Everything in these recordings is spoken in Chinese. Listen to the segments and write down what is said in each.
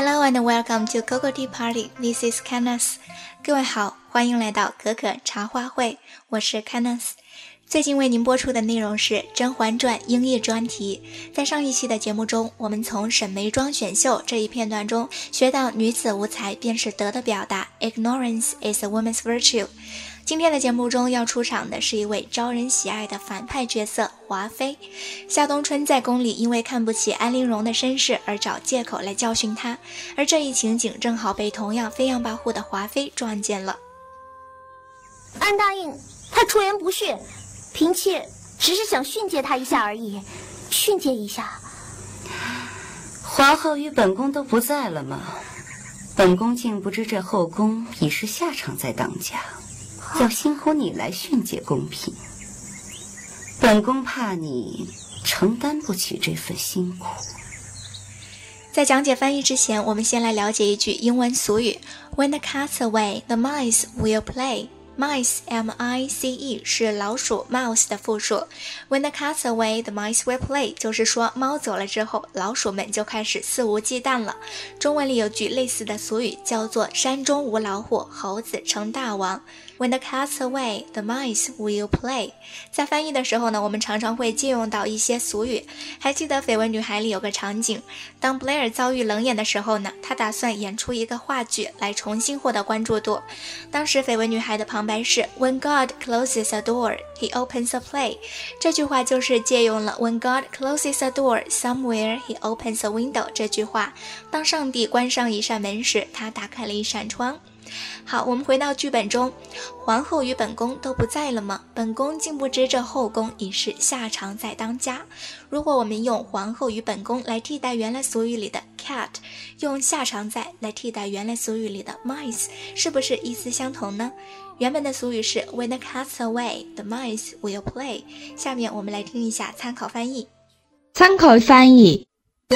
Hello and welcome to Coco Tea Party. This is Candice. 各位好，欢迎来到可可茶话会，我是 Candice。最近为您播出的内容是《甄嬛传》英译专题。在上一期的节目中，我们从沈眉庄选秀这一片段中学到女子无才便是德的表达 Ignorance is a woman's virtue。今天的节目中要出场的是一位招人喜爱的反派角色华妃。夏冬春在宫里因为看不起安陵容的身世而找借口来教训她，而这一情景正好被同样飞扬跋扈的华妃撞见了。 安答应他出言不逊，嫔妾只是想训诫他一下而已，训诫一下。 皇后与本宫都不在了吗？本宫竟不知这后宫已是下场在当家，要辛苦你来训诫宫嫔。本宫怕你承担不起这份辛苦。 在讲解翻译之前，我们先来了解一句英文俗语 When the cat's away, the mice will play。Mice, M-I-C-E 是老鼠 mouse 的复数。When the cat's away, the mice will play 就是说猫走了之后，老鼠们就开始肆无忌惮了。中文里有句类似的俗语叫做山中无老虎，猴子称大王。When the cat's away, the mice will play。 在翻译的时候呢，我们常常会借用到一些俗语。还记得《绯闻女孩》里有个场景，当 Blair 遭遇冷眼的时候呢，他打算演出一个话剧来重新获得关注度。当时《绯闻女孩》的旁白是 When God closes a door, he opens a play。 这句话就是借用了 When God closes a door, somewhere he opens a window 这句话。当上帝关上一扇门时，他打开了一扇窗。好，我们回到剧本中，皇后与本宫都不在了吗？本宫竟不知这后宫已是下场在当家。如果我们用皇后与本宫来替代原来俗语里的 cat， 用下场在来替代原来俗语里的 mice， 是不是意思相同呢？原本的俗语是 When the cat's away, the mice will play。 下面我们来听一下参考翻译。 参考翻译。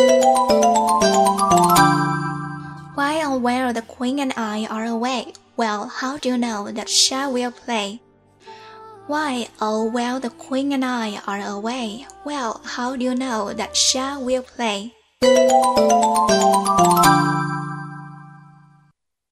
Why and where the queen and I are away? Well, how do you know that Shah will play? Why, oh, while the queen and I are away? Well, how do you know that Shah will play?